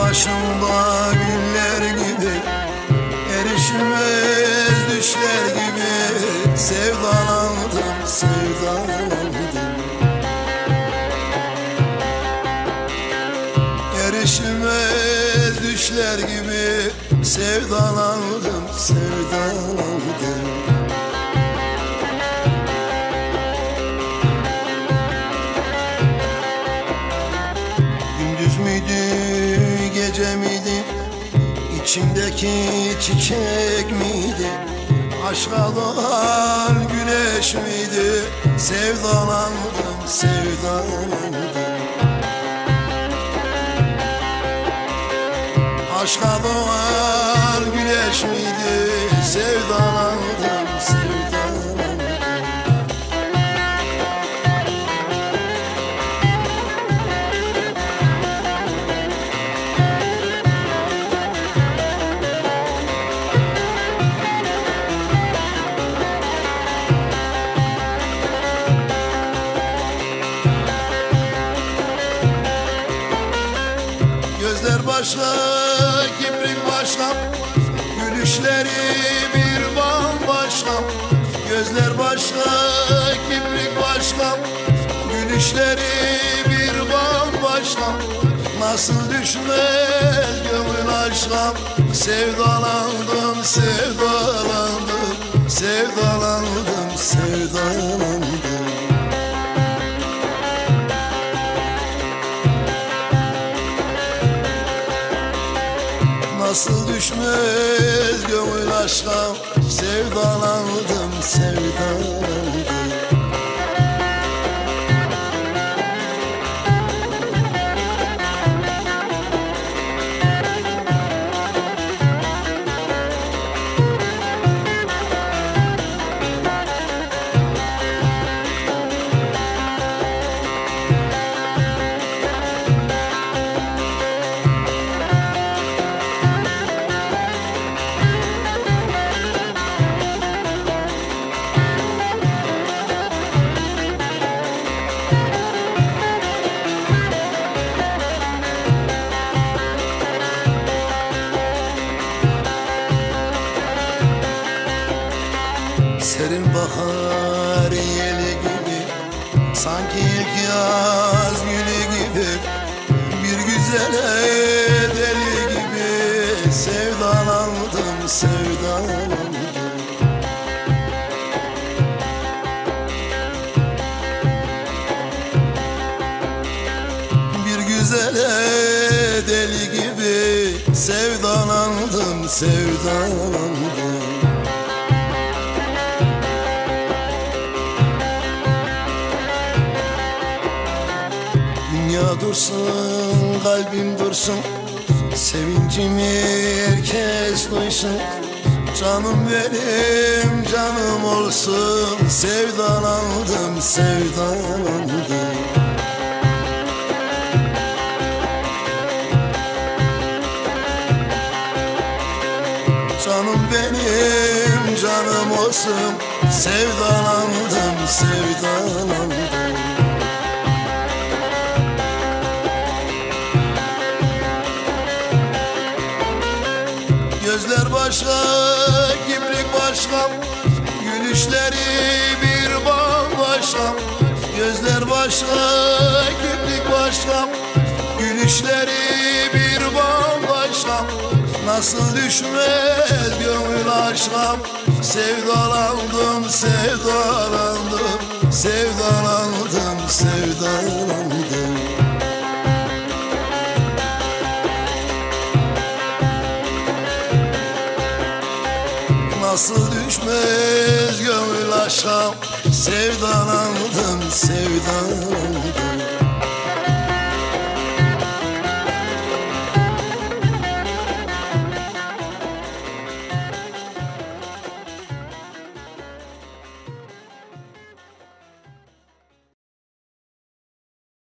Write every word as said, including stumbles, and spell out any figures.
başımda güller gibi, erişilmez düşler gibi sevdalandım, sevdalandım. Erişilmez düşler gibi sevdalandım, sevdalandım. Gündüz müydü, gece miydi, İçimdeki çiçek miydi, aşka doğan güneş miydi, sevdalandım, sevdalandım. Aşka doğan güneş miydi, sevdalandım, sevdalandım. Gözler başka, kibrik başka, gülüşleri bir bambaşka. Gözler başka, kibrik başka, gülüşleri bir bambaşka. Nasıl düşmez gönül aşka, sevdalandım, sevdalandım, sevdalandım, sevdalandım. Nasıl düşmez gönül aşka, sevdalandım, sevdalandım. Serin bahar yeli gibi, sanki ilk yaz gülü gibi, bir güzele deli gibi sevdalandım, sevdalandım. Bir güzele deli gibi sevdalandım, sevdalandım. Dünya dursun, kalbim dursun, sevincimi herkes duysun. Canım benim, canım olsun, sevdalandım, sevdalandım. Canım benim, canım olsun, sevdalandım, sevdalandım. Gözler başka, kibrik başka, gülüşleri bir bambaşka. Gözler başka, kibrik başka, gülüşleri bir bambaşka. Nasıl düşmez gönül aşka, sevdalandım, sevdalandım, sevdalandım, sevdalandım. Nasıl düşmez gönül aşka, sevdalandım, sevdalandım.